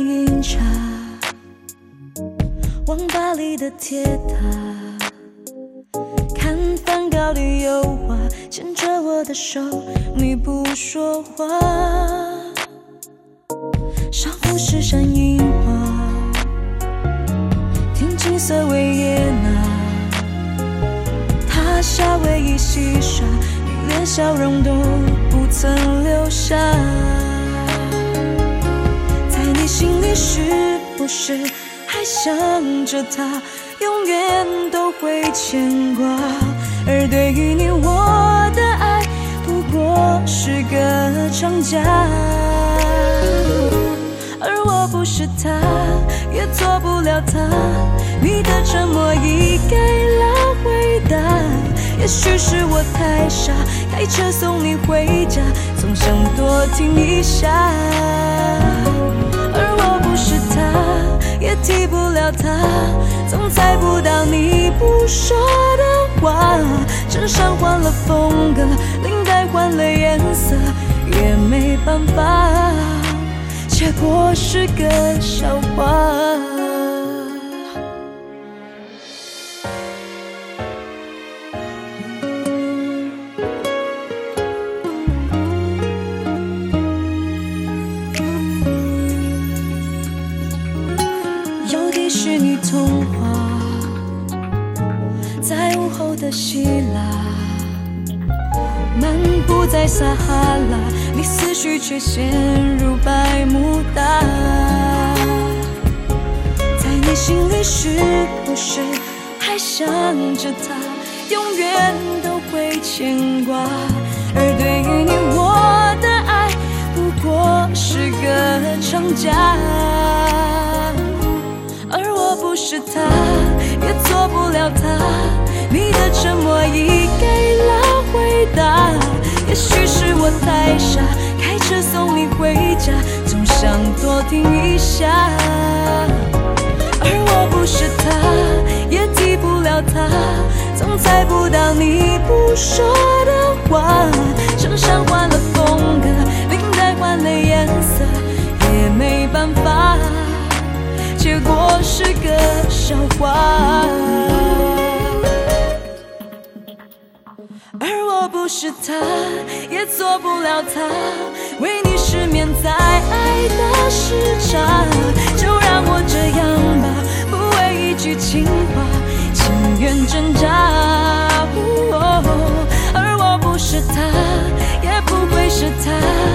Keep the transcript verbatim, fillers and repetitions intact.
饮茶，网吧里的铁塔，看梵高的油画，牵着我的手，你不说话。上富士山樱花，听金色维也纳，塔下唯一细沙，你连笑容都不曾留下。在你心里是不是还想着他，永远都会牵挂？而对于你我的爱不过是个长假，而我不是他，也做不了他，你的沉默已给了回答。也许是我太傻，开车送你回家，总想多听一下。而我不是他，也替不了他，总猜不到你不说的话。衬衫换了风格，领带换了颜色，也没办法，结果是个笑话。有迪士尼童话，在午后的希腊，漫步在撒哈拉，你思绪却陷入百慕大。在你心里是不是还想着他，永远都会牵挂？而对于你我的爱不过是个长假，而我不是他，也做不了他，你的沉默已给了回答。也许是我太傻，开车送你回家，总想多听一下。而我不是他，也替不了他，总猜不到你不说的话。衬衫换了风格，领带换了颜色，也没办法，结果是个笑话。而我不是他，也做不了他，为你失眠在爱的时差。就让我这样吧，不为一句情话，情愿挣扎。哦，而我不是他，也不会是他，